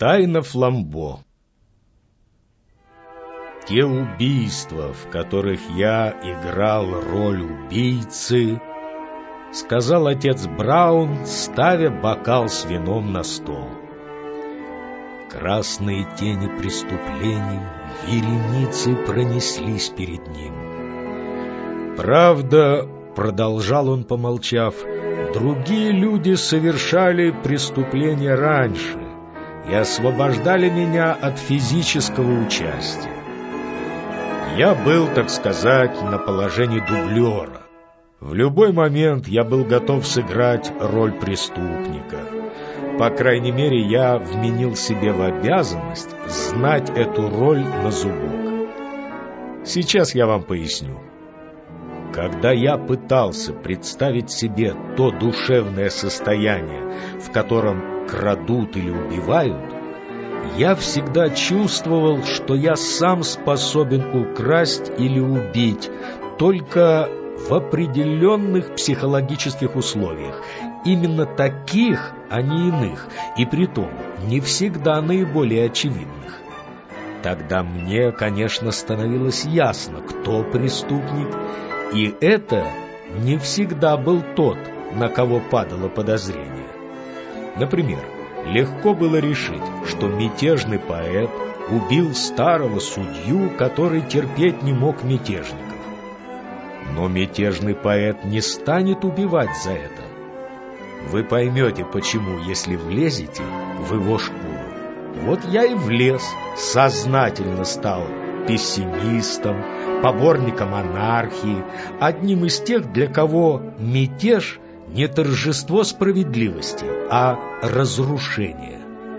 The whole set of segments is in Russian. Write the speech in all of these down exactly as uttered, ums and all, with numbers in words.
Тайна Фламбо. Те убийства, в которых я играл роль убийцы, сказал отец Браун, ставя бокал с вином на стол. Красные тени преступлений вереницей пронеслись перед ним. Правда, продолжал он, помолчав, другие люди совершали преступления раньше и освобождали меня от физического участия. Я был, так сказать, на положении дублера. В любой момент я был готов сыграть роль преступника. По крайней мере, я вменил себе в обязанность знать эту роль на зубок. Сейчас я вам поясню. Когда я пытался представить себе то душевное состояние, в котором крадут или убивают, я всегда чувствовал, что я сам способен украсть или убить, только в определенных психологических условиях, именно таких, а не иных, и притом не всегда наиболее очевидных. Тогда мне, конечно, становилось ясно, кто преступник, и это не всегда был тот, на кого падало подозрение. Например, легко было решить, что мятежный поэт убил старого судью, который терпеть не мог мятежников. Но мятежный поэт не станет убивать за это. Вы поймете, почему, если влезете в его шкуру. Вот я и влез, сознательно стал пессимистом, поборником анархии, одним из тех, для кого мятеж не торжество справедливости, а разрушение.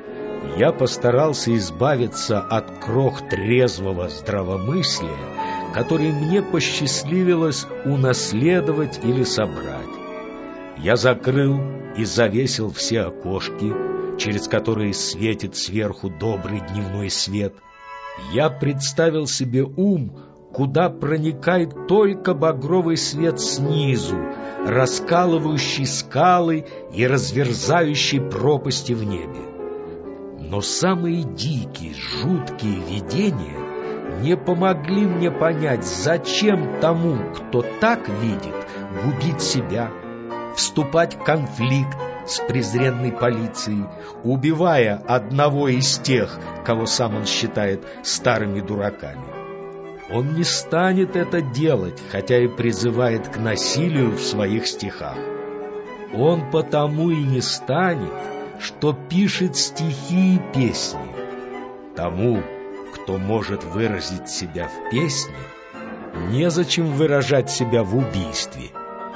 Я постарался избавиться от крох трезвого здравомыслия, которые мне посчастливилось унаследовать или собрать. Я закрыл и завесил все окошки, через которые светит сверху добрый дневной свет. Я представил себе ум, куда проникает только багровый свет снизу, раскалывающий скалы и разверзающий пропасти в небе. Но самые дикие, жуткие видения не помогли мне понять, зачем тому, кто так видит, губить себя, вступать в конфликт с презренной полицией, убивая одного из тех, кого сам он считает старыми дураками. Он не станет это делать, хотя и призывает к насилию в своих стихах. Он потому и не станет, что пишет стихи и песни. Тому, кто может выразить себя в песне, незачем выражать себя в убийстве.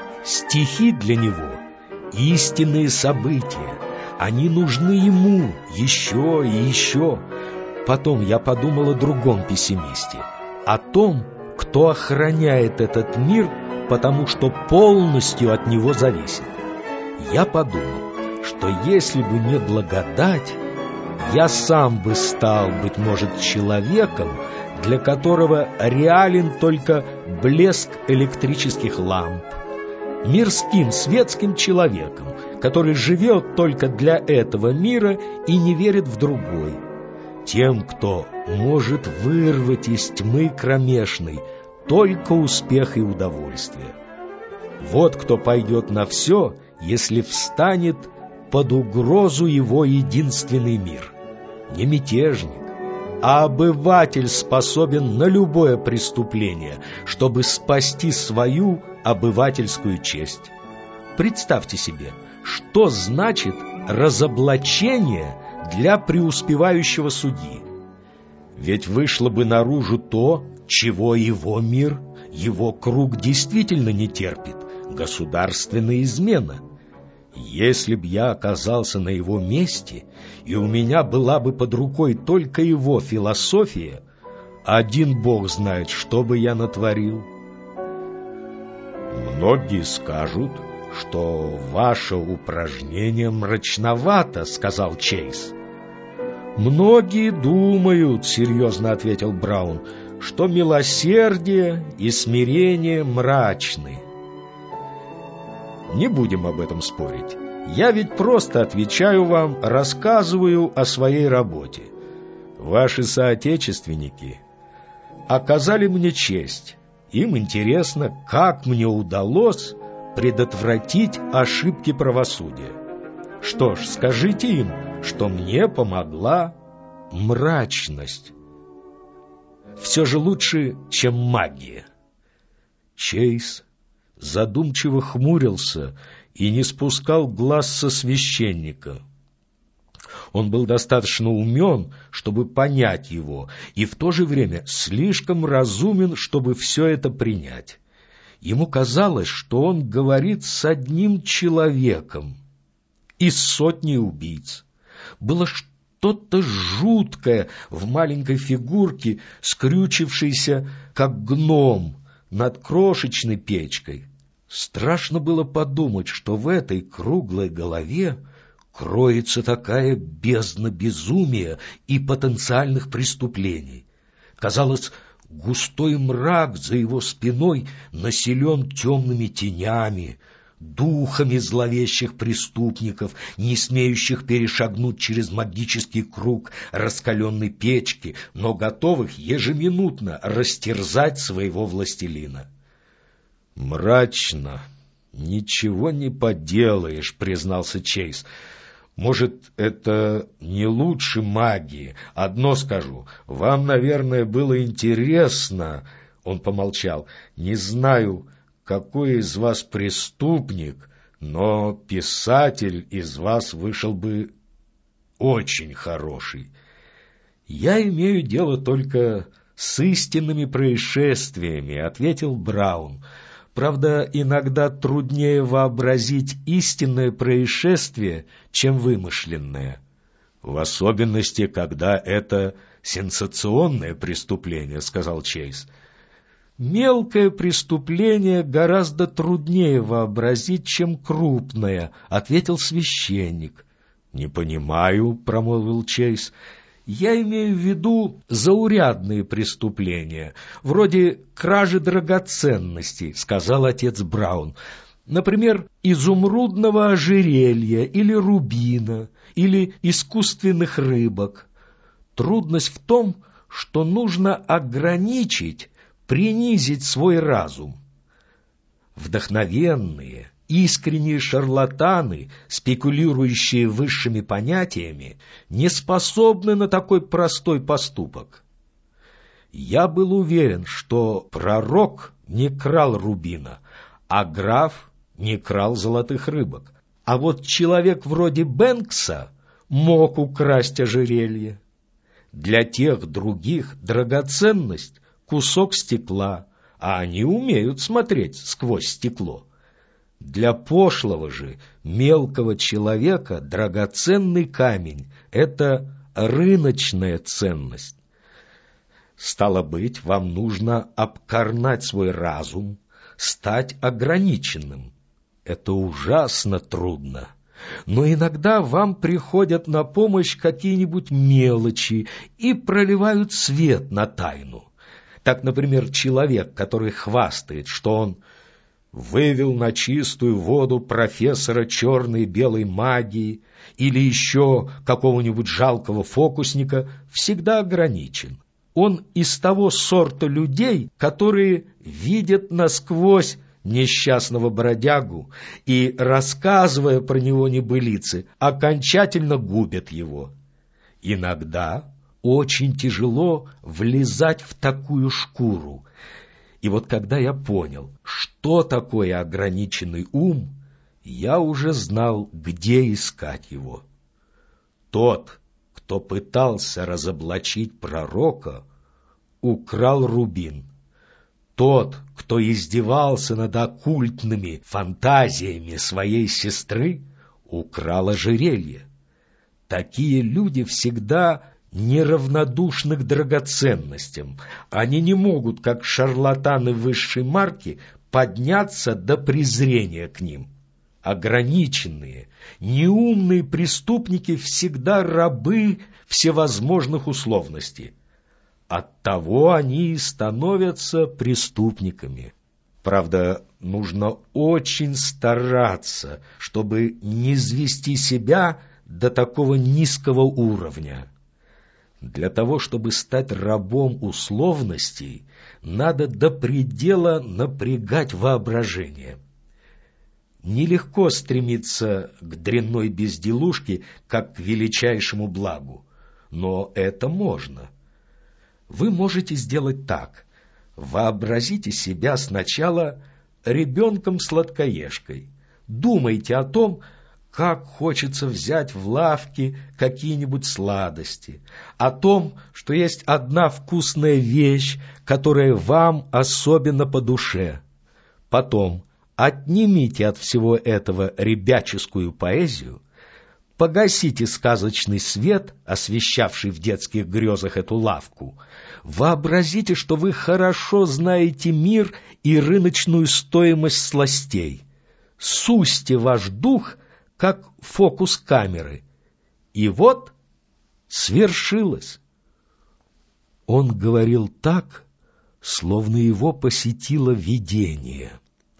Стихи для него — истинные события, они нужны ему еще и еще. Потом я подумал о другом пессимисте, о том, кто охраняет этот мир, потому что полностью от него зависит. Я подумал, что если бы не благодать, я сам бы стал, быть может, человеком, для которого реален только блеск электрических ламп, мирским, светским человеком, который живет только для этого мира и не верит в другой, тем, кто может вырвать из тьмы кромешной только успех и удовольствие. Вот кто пойдет на все, если встанет под угрозу его единственный мир. Не мятежник, а обыватель способен на любое преступление, чтобы спасти свою обывательскую честь. Представьте себе, что значит разоблачение для преуспевающего судьи. Ведь вышло бы наружу то, чего его мир, его круг действительно не терпит — государственная измена. Если б я оказался на его месте, и у меня была бы под рукой только его философия, один Бог знает, что бы я натворил. Многие скажут, что ваше упражнение мрачновато, — сказал Чейз. Многие думают, — серьезно ответил Браун, — что милосердие и смирение мрачны. Не будем об этом спорить. Я ведь просто отвечаю вам, рассказываю о своей работе. Ваши соотечественники оказали мне честь. Им интересно, как мне удалось предотвратить ошибки правосудия. Что ж, скажите им, что мне помогла мрачность. Все же лучше, чем магия. Чейз задумчиво хмурился и не спускал глаз со священника. Он был достаточно умен, чтобы понять его, и в то же время слишком разумен, чтобы все это принять. Ему казалось, что он говорит с одним человеком из сотни убийц. Было что-то жуткое в маленькой фигурке, скрючившейся, как гном, над крошечной печкой. Страшно было подумать, что в этой круглой голове кроется такая бездна безумия и потенциальных преступлений. Казалось, густой мрак за его спиной населен темными тенями, духами зловещих преступников, не смеющих перешагнуть через магический круг раскаленной печки, но готовых ежеминутно растерзать своего властелина. «Мрачно, ничего не поделаешь», — признался Чейз. «Может, это не лучше магии. Одно скажу, вам, наверное, было интересно...» Он помолчал. «Не знаю, какой из вас преступник, но писатель из вас вышел бы очень хороший. Я имею дело только с истинными происшествиями», — ответил Браун. «Правда, иногда труднее вообразить истинное происшествие, чем вымышленное. В особенности, когда это сенсационное преступление», — сказал Чейз. «Мелкое преступление гораздо труднее вообразить, чем крупное», — ответил священник. «Не понимаю», — промолвил Чейз. «Я имею в виду заурядные преступления, вроде кражи драгоценностей», — сказал отец Браун. «Например, изумрудного ожерелья или рубина, или искусственных рыбок. Трудность в том, что нужно ограничить, принизить свой разум. Вдохновенные, искренние шарлатаны, спекулирующие высшими понятиями, не способны на такой простой поступок. Я был уверен, что пророк не крал рубина, а граф не крал золотых рыбок. А вот человек вроде Бэнкса мог украсть ожерелье. Для тех других драгоценность — кусок стекла, а они умеют смотреть сквозь стекло. Для пошлого же, мелкого человека драгоценный камень — это рыночная ценность. Стало быть, вам нужно обкорнать свой разум, стать ограниченным. Это ужасно трудно. Но иногда вам приходят на помощь какие-нибудь мелочи и проливают свет на тайну. Так, например, человек, который хвастает, что он вывел на чистую воду профессора черной и белой магии или еще какого-нибудь жалкого фокусника, всегда ограничен. Он из того сорта людей, которые видят насквозь несчастного бродягу и, рассказывая про него небылицы, окончательно губят его. Иногда очень тяжело влезать в такую шкуру. И вот когда я понял, что такое ограниченный ум, я уже знал, где искать его. Тот, кто пытался разоблачить пророка, украл рубин. Тот, кто издевался над оккультными фантазиями своей сестры, украл ожерелье. Такие люди всегда неравнодушны к драгоценностям. Они не могут, как шарлатаны высшей марки, подняться до презрения к ним. Ограниченные, неумные преступники всегда рабы всевозможных условностей. Оттого они и становятся преступниками. Правда, нужно очень стараться, чтобы не низвести себя до такого низкого уровня. Для того, чтобы стать рабом условностей, надо до предела напрягать воображение. Нелегко стремиться к дрянной безделушке, как к величайшему благу, но это можно. Вы можете сделать так. Вообразите себя сначала ребенком-сладкоежкой. Думайте о том, как хочется взять в лавке какие-нибудь сладости, о том, что есть одна вкусная вещь, которая вам особенно по душе. Потом отнимите от всего этого ребяческую поэзию, погасите сказочный свет, освещавший в детских грезах эту лавку, вообразите, что вы хорошо знаете мир и рыночную стоимость сластей, сусьте ваш дух, как фокус камеры, и вот свершилось. Он говорил так, словно его посетило видение.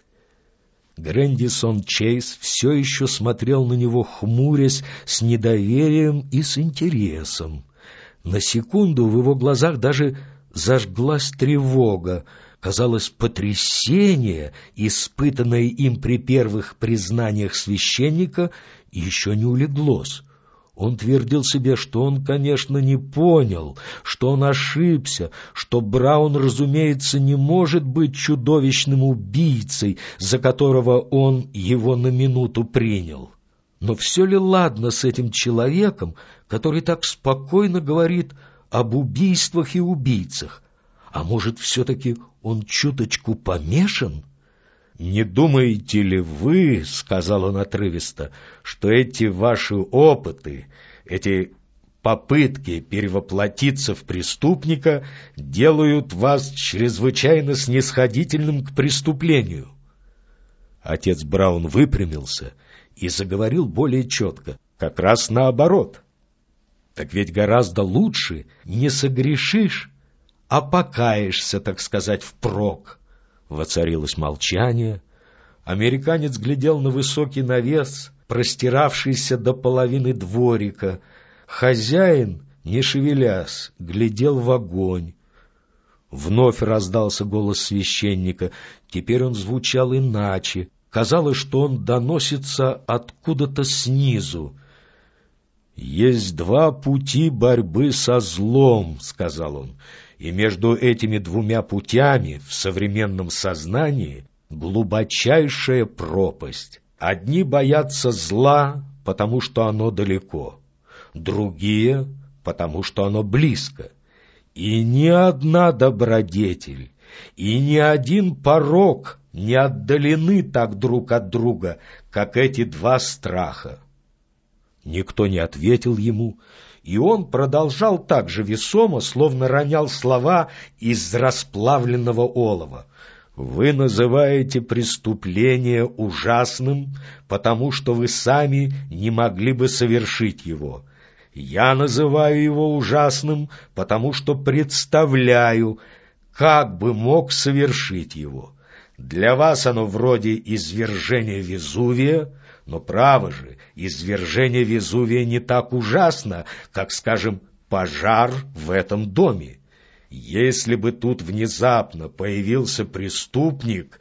Грэндисон Чейз все еще смотрел на него, хмурясь, с недоверием и с интересом. На секунду в его глазах даже зажглась тревога. Казалось, потрясение, испытанное им при первых признаниях священника, еще не улеглось. Он твердил себе, что он, конечно, не понял, что он ошибся, что Браун, разумеется, не может быть чудовищным убийцей, за которого он его на минуту принял. Но все ли ладно с этим человеком, который так спокойно говорит об убийствах и убийцах? А может, все-таки он чуточку помешан? «Не думаете ли вы, — сказал он отрывисто, — что эти ваши опыты, эти попытки перевоплотиться в преступника делают вас чрезвычайно снисходительным к преступлению?» Отец Браун выпрямился и заговорил более четко. «Как раз наоборот. Так ведь гораздо лучше не согрешишь, а покаешься, так сказать, впрок». Воцарилось молчание. Американец глядел на высокий навес, простиравшийся до половины дворика. Хозяин, не шевелясь, глядел в огонь. Вновь раздался голос священника. Теперь он звучал иначе. Казалось, что он доносится откуда-то снизу. «Есть два пути борьбы со злом, — сказал он, — и между этими двумя путями в современном сознании глубочайшая пропасть. Одни боятся зла, потому что оно далеко, другие, потому что оно близко. И ни одна добродетель, и ни один порок не отдалены так друг от друга, как эти два страха». Никто не ответил ему, и он продолжал так же весомо, словно ронял слова из расплавленного олова. «Вы называете преступление ужасным, потому что вы сами не могли бы совершить его. Я называю его ужасным, потому что представляю, как бы мог совершить его. Для вас оно вроде извержения Везувия, но, право же, извержение Везувия не так ужасно, как, скажем, пожар в этом доме. Если бы тут внезапно появился преступник...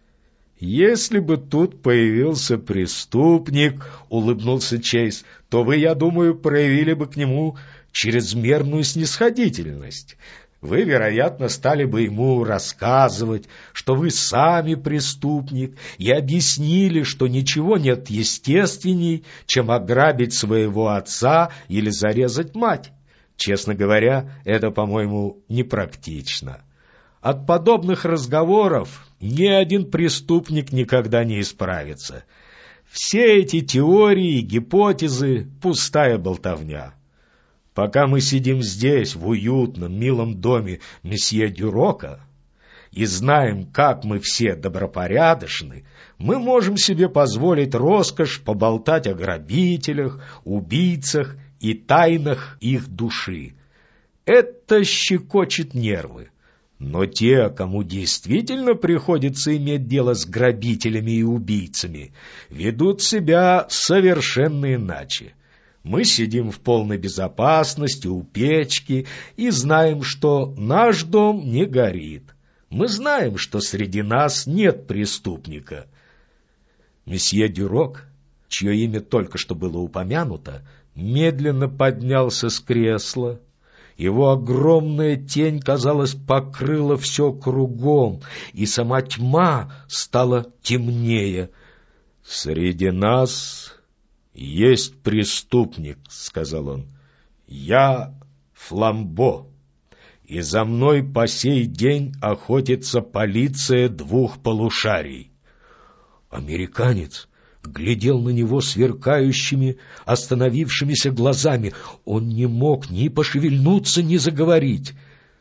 «Если бы тут появился преступник, — улыбнулся Чейз, — то вы, я думаю, проявили бы к нему чрезмерную снисходительность. Вы, вероятно, стали бы ему рассказывать, что вы сами преступник, и объяснили, что ничего нет естественней, чем ограбить своего отца или зарезать мать. Честно говоря, это, по-моему, непрактично. От подобных разговоров ни один преступник никогда не исправится. Все эти теории и гипотезы — пустая болтовня. Пока мы сидим здесь, в уютном, милом доме месье Дюрока, и знаем, как мы все добропорядочны, мы можем себе позволить роскошь поболтать о грабителях, убийцах и тайнах их души. Это щекочет нервы. Но те, кому действительно приходится иметь дело с грабителями и убийцами, ведут себя совершенно иначе. Мы сидим в полной безопасности у печки и знаем, что наш дом не горит. Мы знаем, что среди нас нет преступника. Месье Дюрок, чье имя только что было упомянуто, медленно поднялся с кресла. Его огромная тень, казалось, покрыла все кругом, и сама тьма стала темнее. «Среди нас есть преступник», — сказал он. «Я Фламбо, и за мной по сей день охотится полиция двух полушарий». Американец глядел на него сверкающими, остановившимися глазами. Он не мог ни пошевельнуться, ни заговорить.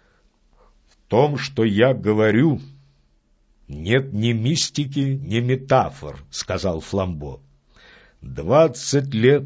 «В том, что я говорю, нет ни мистики, ни метафор», — сказал Фламбо. «Двадцать лет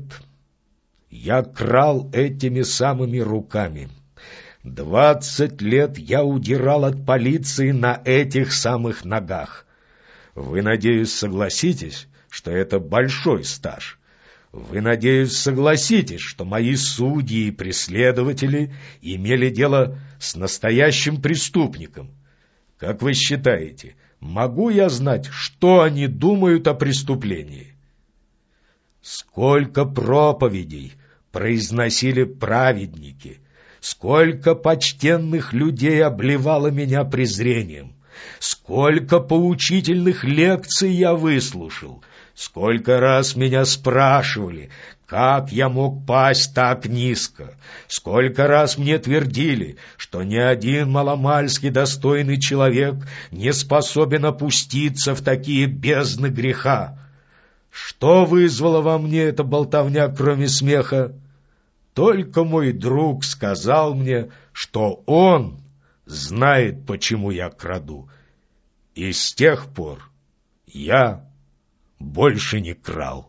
я крал этими самыми руками. Двадцать лет я удирал от полиции на этих самых ногах. Вы, надеюсь, согласитесь, что это большой стаж. Вы, надеюсь, согласитесь, что мои судьи и преследователи имели дело с настоящим преступником. Как вы считаете, могу я знать, что они думают о преступлении? Сколько проповедей произносили праведники, сколько почтенных людей обливало меня презрением, сколько поучительных лекций я выслушал, сколько раз меня спрашивали, как я мог пасть так низко, сколько раз мне твердили, что ни один маломальски достойный человек не способен опуститься в такие бездны греха. Что вызвало во мне эта болтовня, кроме смеха? Только мой друг сказал мне, что он знает, почему я краду. И с тех пор я больше не крал.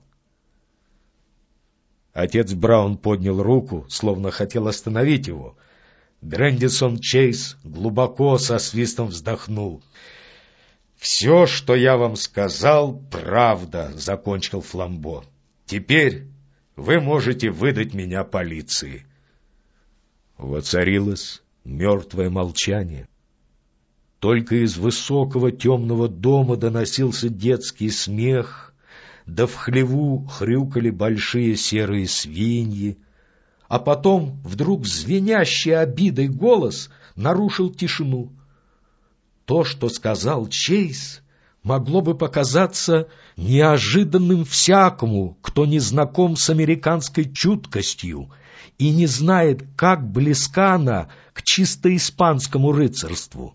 Отец Браун поднял руку, словно хотел остановить его. Грэндисон Чейз глубоко со свистом вздохнул. «Все, что я вам сказал, правда», — закончил Фламбо. «Теперь вы можете выдать меня полиции». Воцарилось мертвое молчание. Только из высокого темного дома доносился детский смех, да в хлеву хрюкали большие серые свиньи, а потом вдруг звенящий обидой голос нарушил тишину. То, что сказал Чейз, могло бы показаться неожиданным всякому, кто не знаком с американской чуткостью и не знает, как близка она к чисто испанскому рыцарству.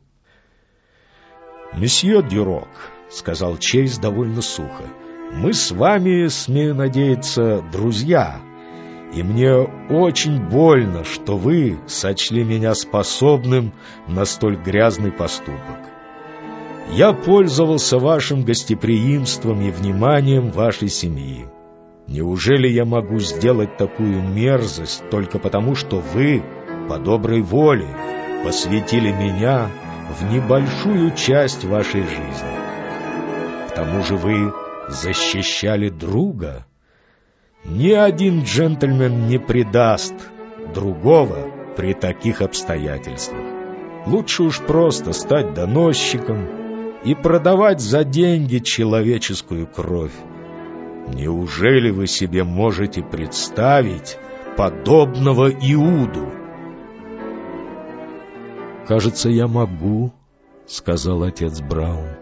«Месье Дюрок», — сказал Чейз довольно сухо, — «мы с вами, смею надеяться, друзья, и мне очень больно, что вы сочли меня способным на столь грязный поступок. Я пользовался вашим гостеприимством и вниманием вашей семьи. Неужели я могу сделать такую мерзость только потому, что вы, по доброй воле, посвятили меня в небольшую часть вашей жизни? К тому же вы защищали друга. Ни один джентльмен не предаст другого при таких обстоятельствах. Лучше уж просто стать доносчиком и продавать за деньги человеческую кровь. Неужели вы себе можете представить подобного Иуду?» «Кажется, я могу», — сказал отец Браун.